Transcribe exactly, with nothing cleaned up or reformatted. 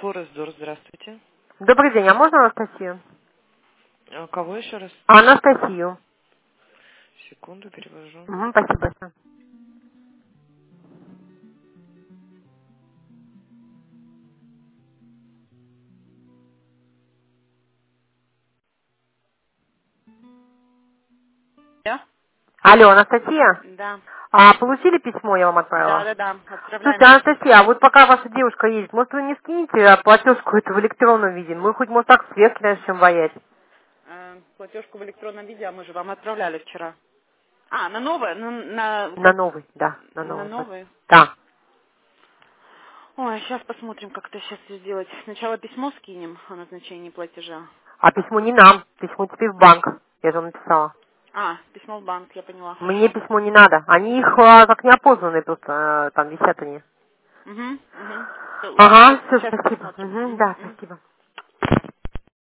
Форест-Дор, здравствуйте. Добрый день, а можно Анастасию? А кого еще раз? Анастасию. Секунду, перевожу. Угу, спасибо большое. Да? Алло, Анастасия? Да. А получили письмо, я вам Да, отправила? да, да. Отправляем Слушайте, сейчас. Анастасия, а вот пока ваша девушка едет, может вы не скинете а, платежку эту в электронном виде? Мы хоть, может, так сверх начнем воять. Э, платежку в электронном виде, а мы же вам отправляли вчера. А, на новое? На, на, На новый, да, на на новый. новый? Да. Ой, сейчас посмотрим, как это сейчас сделать. Сначала письмо скинем о назначении платежа. А письмо не нам, письмо теперь в банк. Я же вам написала. А, письмо в банк, я поняла, Мне хорошо. письмо не надо. Они их а, как неопознанные просто, а, там висят они. Угу, угу. Ага, Сейчас, все, сейчас спасибо. посмотрим. Угу, Мгм, да, мгм. спасибо.